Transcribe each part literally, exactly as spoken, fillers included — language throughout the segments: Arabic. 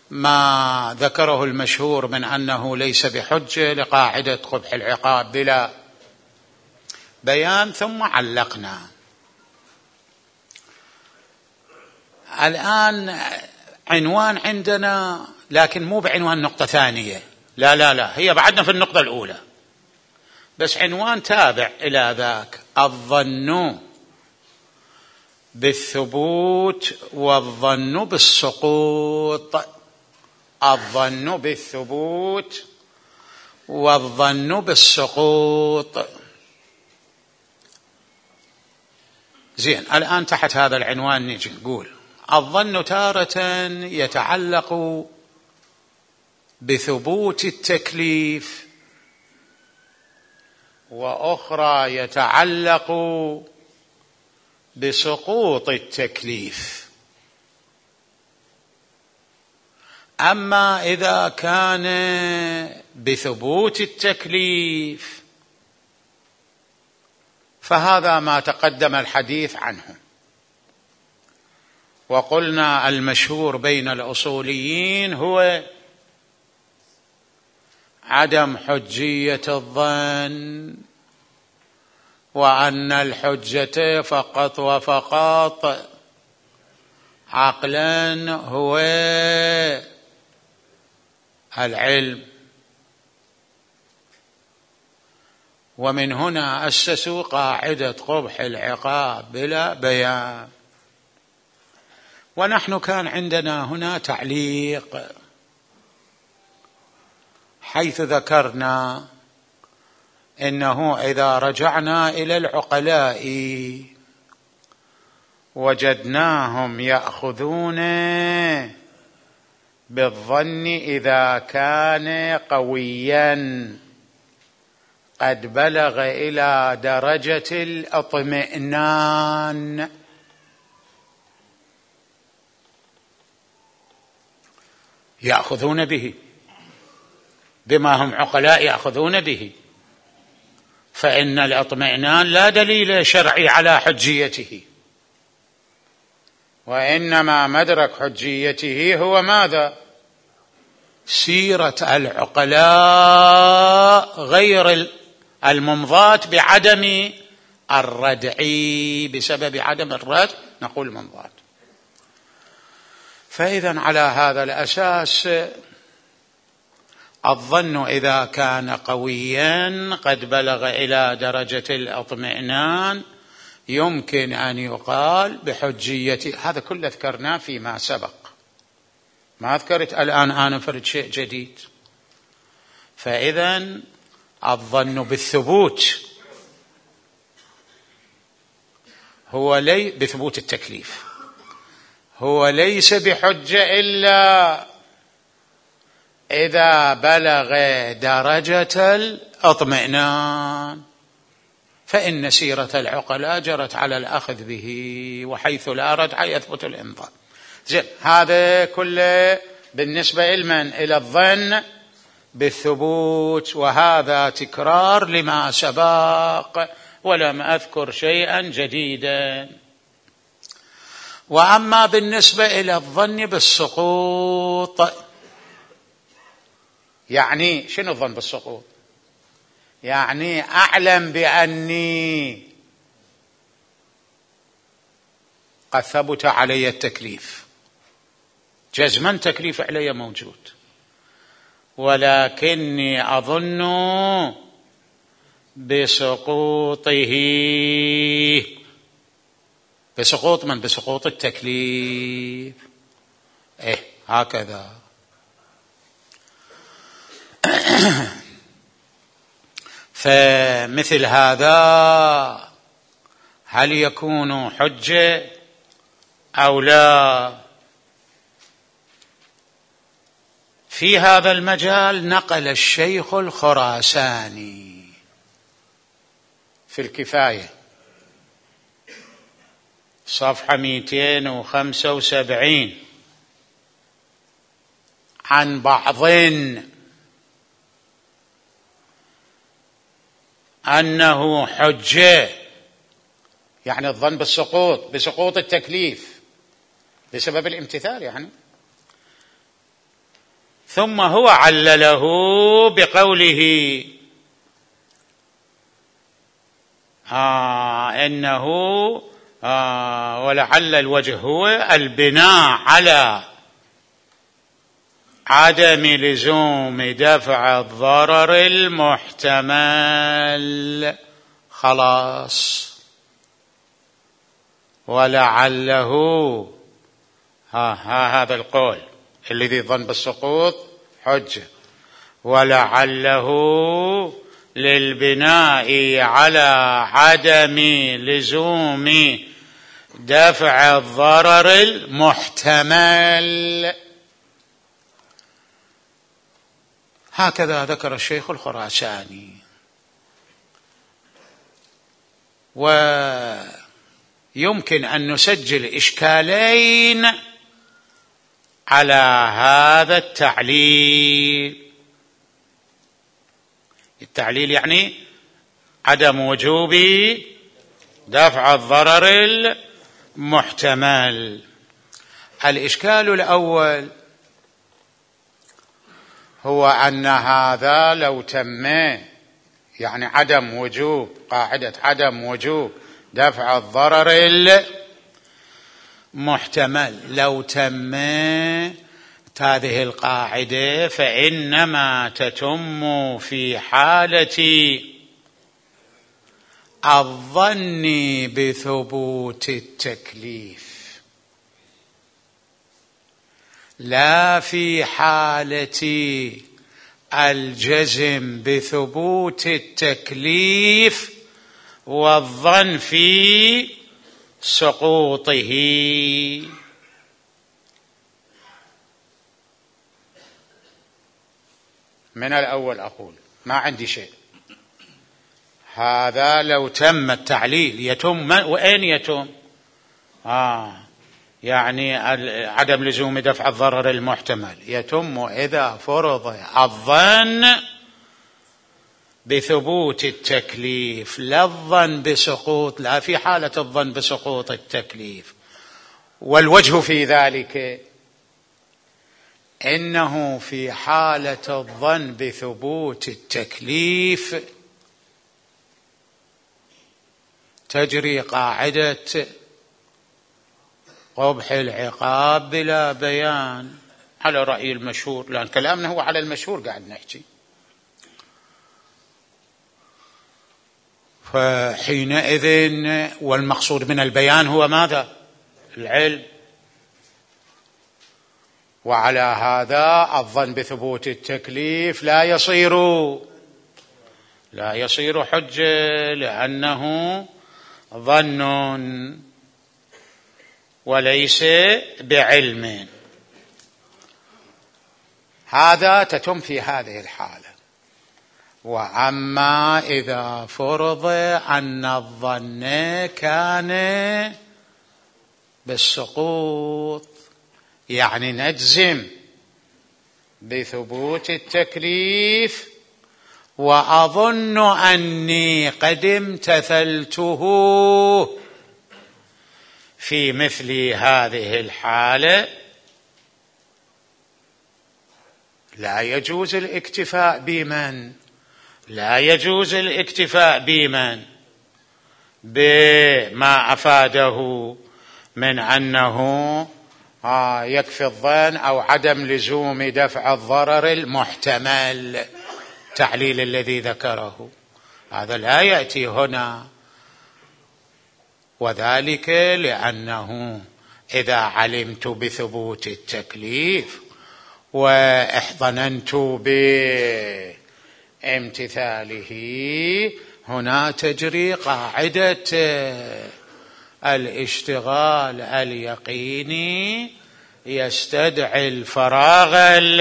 ما ذكره المشهور من أنه ليس بحجة لقاعدة قبح العقاب بلا بيان، ثم علقنا. الآن عنوان عندنا، لكن مو بعنوان نقطة ثانية، لا لا لا، هي بعدنا في النقطة الأولى، بس عنوان تابع إلى ذاك: الظن بالثبوت والظن بالسقوط. الظن بالثبوت والظن بالسقوط. زين، الآن تحت هذا العنوان نجي نقول: الظن تارة يتعلق بثبوت التكليف، وأخرى يتعلق بسقوط التكليف. أما إذا كان بثبوت التكليف فهذا ما تقدم الحديث عنه، وقلنا المشهور بين الأصوليين هو عدم حجية الظن، وأن الحجة فقط وفقط عقلا هو العلم. ومن هنا أسسوا قاعدة قبح العقاب بلا بيان. ونحن كان عندنا هنا تعليق، حيث ذكرنا إنه إذا رجعنا إلى العقلاء وجدناهم يأخذون بالظن إذا كان قويا قد بلغ إلى درجة الاطمئنان، يأخذون به بما هم عقلاء يأخذون به، فإن الاطمئنان لا دليل شرعي على حجيته، وإنما مدرك حجيته هو ماذا؟ سيرة العقلاء غير الممضاة بعدم الردع، بسبب عدم الردع نقول ممضاة. فإذا على هذا الأساس الظن إذا كان قويا قد بلغ إلى درجة الاطمئنان يمكن أن يقال بحجيته. هذا كله ذكرناه فيما سبق، ما ذكرت الآن أنا فرد شيء جديد. فإذا الظن بالثبوت هو لي بثبوت التكليف هو ليس بحجة إلا إذا بلغ درجة الاطمئنان، فإن سيرة العقلاء جرت على الأخذ به، وحيث لا رجع يثبت الإنظار. زين، هذا كله بالنسبة لمن؟ إلى الظن بالثبوت، وهذا تكرار لما سبق ولم أذكر شيئا جديدا. وأما بالنسبة إلى الظن بالسقوط، يعني شنو الظن بالسقوط؟ يعني أعلم بأني قد ثبت علي التكليف، جزما تكليف علي موجود، ولكني أظن بسقوطه. بسقوط من؟ بسقوط التكليف. إيه هكذا. فمثل هذا هل يكون حجة أو لا؟ في هذا المجال نقل الشيخ الخراساني في الكفاية صفحة مئتين وخمسة وسبعين عن بعض أنه حجة، يعني الظن بالسقوط، بسقوط التكليف بسبب الامتثال، يعني ثم هو علله بقوله آه إنه آه ولعل الوجه هو البناء على عدم لزوم دفع الضرر المحتمل. خلاص، ولعله ها, ها هذا القول الذي ظن بالسقوط حجة، ولعله للبناء على عدم لزوم دفع الضرر المحتمل. هكذا ذكر الشيخ الخراساني. ويمكن أن نسجل إشكالين على هذا التعليل. التعليل يعني عدم وجوب دفع الضرر المحتمل. الإشكال الأول هو أن هذا لو تم، يعني عدم وجوب، قاعدة عدم وجوب دفع الضرر المحتمل، لو تم هذه القاعدة فإنما تتم في حالة الظن بثبوت التكليف، لا في حالة الجزم بثبوت التكليف والظن في سقوطه. من الأول أقول ما عندي شيء، هذا لو تم التعليل يتم، وين يتم؟ آه يعني عدم لزوم دفع الضرر المحتمل يتم إذا فرض الظن بثبوت التكليف، لا الظن بسقوط، لا في حالة الظن بسقوط التكليف. والوجه في ذلك إنه في حالة الظن بثبوت التكليف تجري قاعدة قبح العقاب بلا بيان على رأي المشهور، لأن كلامنا هو على المشهور قاعد نحكي. فحينئذ والمقصود من البيان هو ماذا؟ العلم. وعلى هذا الظن بثبوت التكليف لا يصير لا يصير حجة، لأنه ظن وليس بعلم. هذا تتم في هذه الحالة. وأما إذا فرض أن الظن كان بالسقوط، يعني نجزم بثبوت التكليف وأظن أني قد امتثلته، في مثل هذه الحالة لا يجوز الاكتفاء بمن لا يجوز الاكتفاء بمن بما أفاده من أنه آه يكفي الظن أو عدم لزوم دفع الضرر المحتمل، التعليل الذي ذكره هذا لا يأتي هنا. وذلك لأنه إذا علمت بثبوت التكليف واحتننت بامتثاله، هنا تجري قاعدة الاشتغال اليقيني يستدعي الفراغ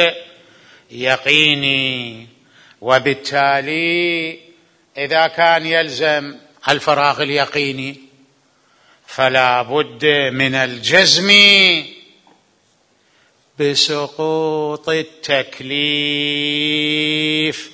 اليقيني. وبالتالي إذا كان يلزم الفراغ اليقيني فلا بد من الجزم بسقوط التكليف،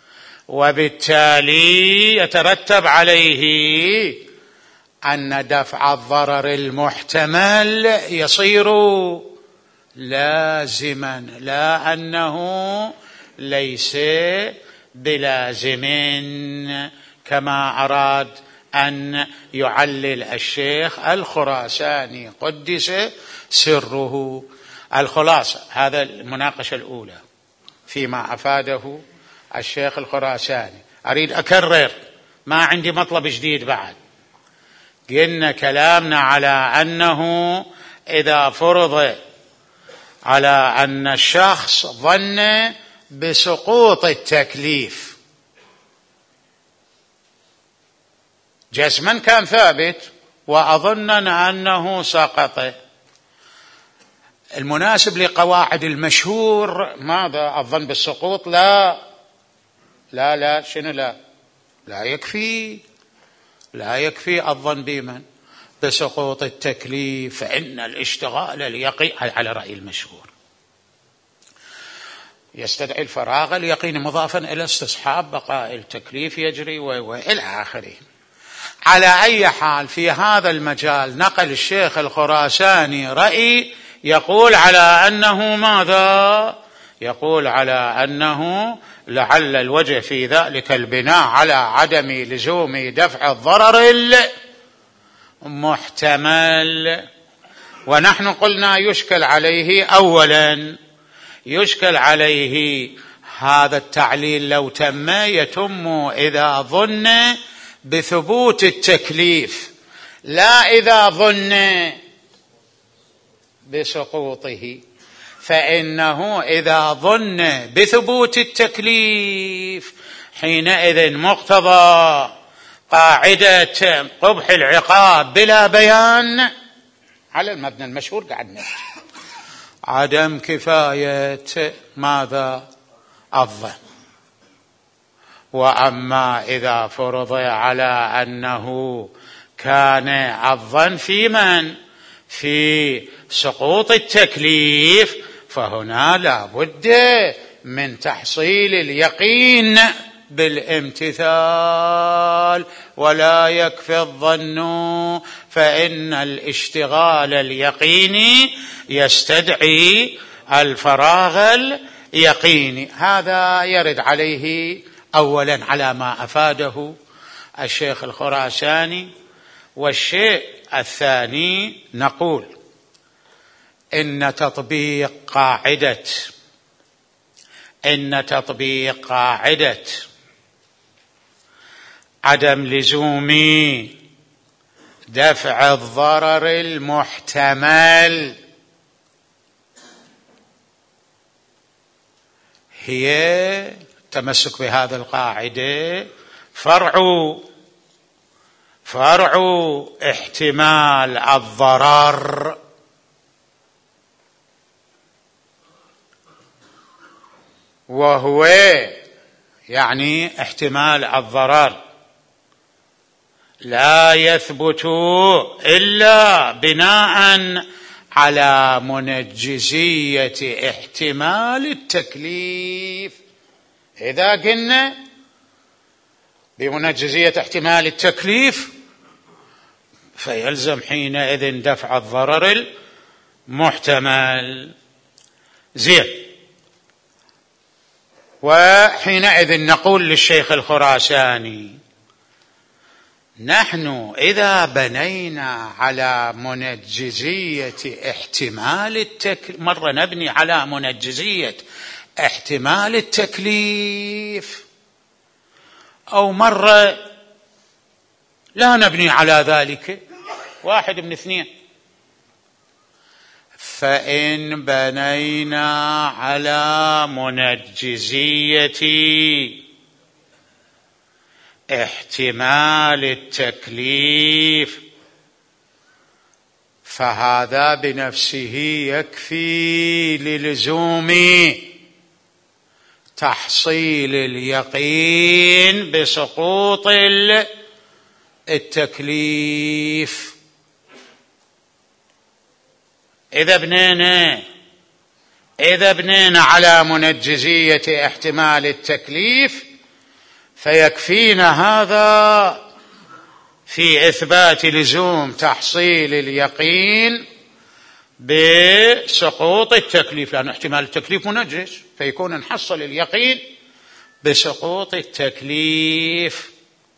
وبالتالي يترتب عليه أن دفع الضرر المحتمل يصير لازما لا أنه ليس بلازم كما أراد أن يعلل الشيخ الخراساني قدس سره. الخلاصة، هذا المناقشة الأولى فيما أفاده الشيخ الخراساني. أريد أكرر، ما عندي مطلب جديد بعد. قلنا كلامنا على أنه إذا فرض على أن الشخص ظن بسقوط التكليف جسما كان ثابت وأظننا أنه سقط، المناسب لقواعد المشهور ماذا؟ الظن بالسقوط؟ لا لا لا شنو لا لا يكفي لا يكفي الظن بمن؟ بسقوط التكليف، فإن الاشتغال اليقين على رأي المشهور يستدعي الفراغ اليقين مضافا إلى استصحاب بقاء التكليف يجري وإلى آخره. على أي حال في هذا المجال نقل الشيخ الخراساني رأي يقول على أنه ماذا؟ يقول على أنه لعل الوجه في ذلك البناء على عدم لزوم دفع الضرر المحتمل. ونحن قلنا يشكل عليه، أولا يشكل عليه هذا التعليل لو تم يتم إذا ظن بثبوت التكليف لا إذا ظن بسقوطه، فإنه إذا ظن بثبوت التكليف حينئذ مقتضى قاعدة قبح العقاب بلا بيان على المبنى المشهور قاعد نحكي عدم كفاية ماذا؟ الظن. وأما إذا فرض على أنه كان الظن في من؟ في سقوط التكليف، فهنا لا بد من تحصيل اليقين بالامتثال، ولا يكفي الظن، فإن الاشتغال اليقيني يستدعي الفراغ اليقيني. هذا يرد عليه أولا على ما أفاده الشيخ الخراساني. والشيء الثاني نقول إن تطبيق قاعدة إن تطبيق قاعدة عدم لزوم دفع الضرر المحتمل هي تمسك بهذا القاعدة فرع فرع احتمال الضرر. وهو يعني احتمال الضرر لا يثبت إلا بناء على منجزية احتمال التكليف. إذا قلنا بمنجزية احتمال التكليف فيلزم حينئذ دفع الضرر المحتمل. زين. وحينئذ نقول للشيخ الخراساني نحن إذا بنينا على منجزية احتمال التكليف، مرة نبني على منجزية احتمال التكليف أو مرة لا نبني على ذلك، واحد من اثنين. فإن بنينا على منجزية احتمال التكليف فهذا بنفسه يكفي للزوم تحصيل اليقين بسقوط التكليف. إذا بنينا إذا بنينا على منجزية احتمال التكليف فيكفينا هذا في إثبات لزوم تحصيل اليقين بسقوط التكليف، لأن احتمال التكليف منجس، فيكون نحصل اليقين بسقوط التكليف.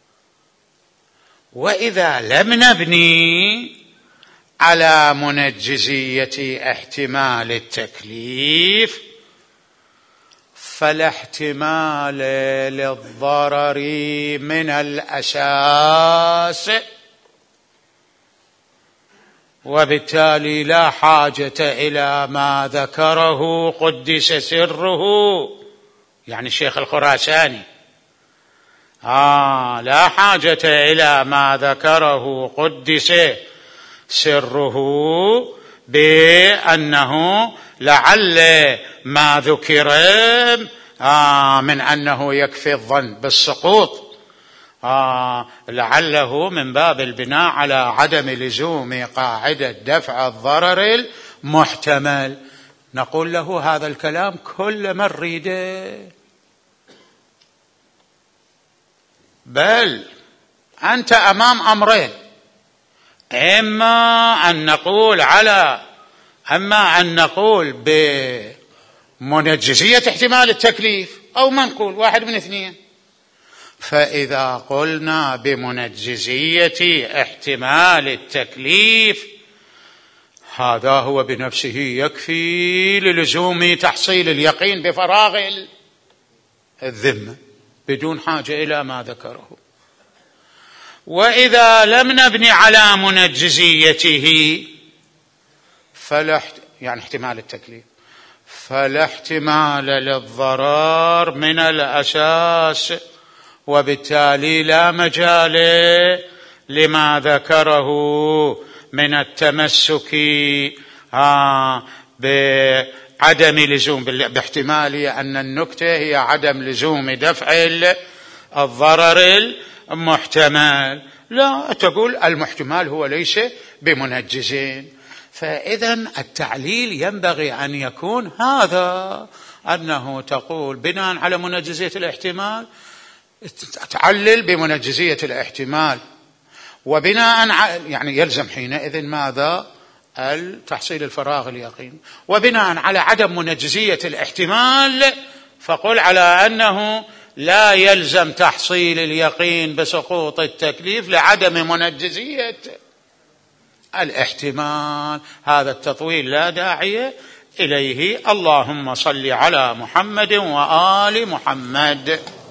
وإذا لم نبني على منجزية احتمال التكليف فلا احتمال للضرر من الأساس، وبالتالي لا حاجة إلى ما ذكره قدس سره، يعني الشيخ الخراساني آه لا حاجة إلى ما ذكره قدس سره بأنه لعل ما ذكر آه من أنه يكفي الظن بالسقوط، آه لعله من باب البناء على عدم لزوم قاعدة دفع الضرر المحتمل. نقول له هذا الكلام كل من ريده، بل أنت أمام أمرين، إما أن نقول على أما أن نقول بمنجزية احتمال التكليف أو ما نقول، واحد من اثنين. فإذا قلنا بمنجزية احتمال التكليف هذا هو بنفسه يكفي للزوم تحصيل اليقين بفراغ الذمة بدون حاجة إلى ما ذكره. وإذا لم نبني على منجزيته فلا يعني احتمال التكليف فلا احتمال للضرر من الأساس، وبالتالي لا مجال لما ذكره من التمسك آه بعدم لزوم، باحتمال أن النكتة هي عدم لزوم دفع الضرر المحتمل. لا، تقول المحتمل هو ليس بمنجزين. فإذا التعليل ينبغي أن يكون هذا، أنه تقول بناء على منجزية الاحتمال تعلل بمنجزية الاحتمال، وبناء يعني يلزم حينئذ ماذا؟ التحصيل الفراغ اليقين. وبناء على عدم منجزية الاحتمال فقل على أنه لا يلزم تحصيل اليقين بسقوط التكليف لعدم منجزية الاحتمال. هذا التطويل لا داعي إليه. اللهم صل على محمد وآل محمد.